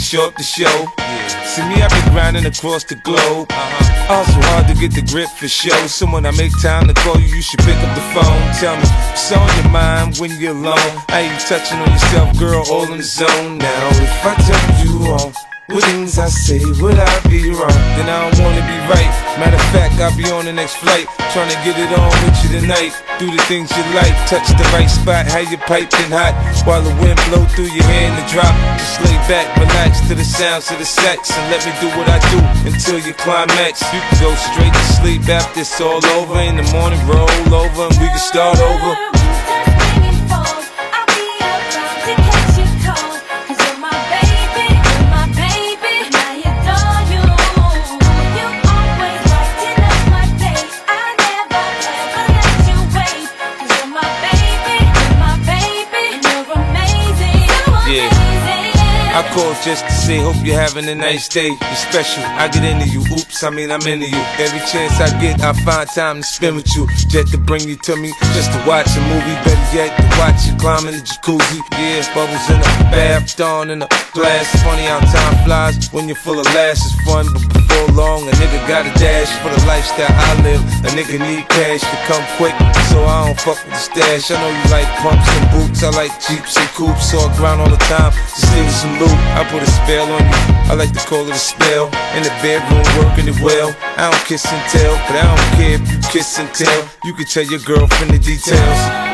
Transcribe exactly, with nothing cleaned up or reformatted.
short the show. See me, I've been grinding across the globe. Also hard to get the grip for show. So when I make time to call you, you should pick up the phone. Tell me what's on your mind when you're alone. I ain't touching on yourself, girl, all in the zone. Now if I tell you all what things I say, would I be wrong? Then I don't wanna be right. Matter of fact, I'll be on the next flight, trying to get it on with you tonight. Do the things you like, touch the right spot, have you piping hot, while the wind blow through your hair in the drop. Just lay back, relax to the sounds of the sax, and let me do what I do until you climax. You can go straight to sleep after it's all over. In the morning, roll over, and we can start over. I called just to say, hope you're having a nice day. You're special, I get into you. Oops, I mean I'm into you. Every chance I get, I find time to spend with you. Just to bring you to me, just to watch a movie. Better yet, to watch you climb in the jacuzzi. Yeah, bubbles in the bath, dawn in the glass. Funny how time flies when you're full of laughs. It's fun, but before long, a nigga got a dash for the lifestyle I live. A nigga need cash to come quick, so I don't fuck with the stash. I know you like pumps and boots, I like Jeeps and coupes. So I grind all the time to save some loot. I put a spell on you, I like to call it a spell. In the bedroom, working it well. I don't kiss and tell, but I don't care if you kiss and tell. You can tell your girlfriend the details.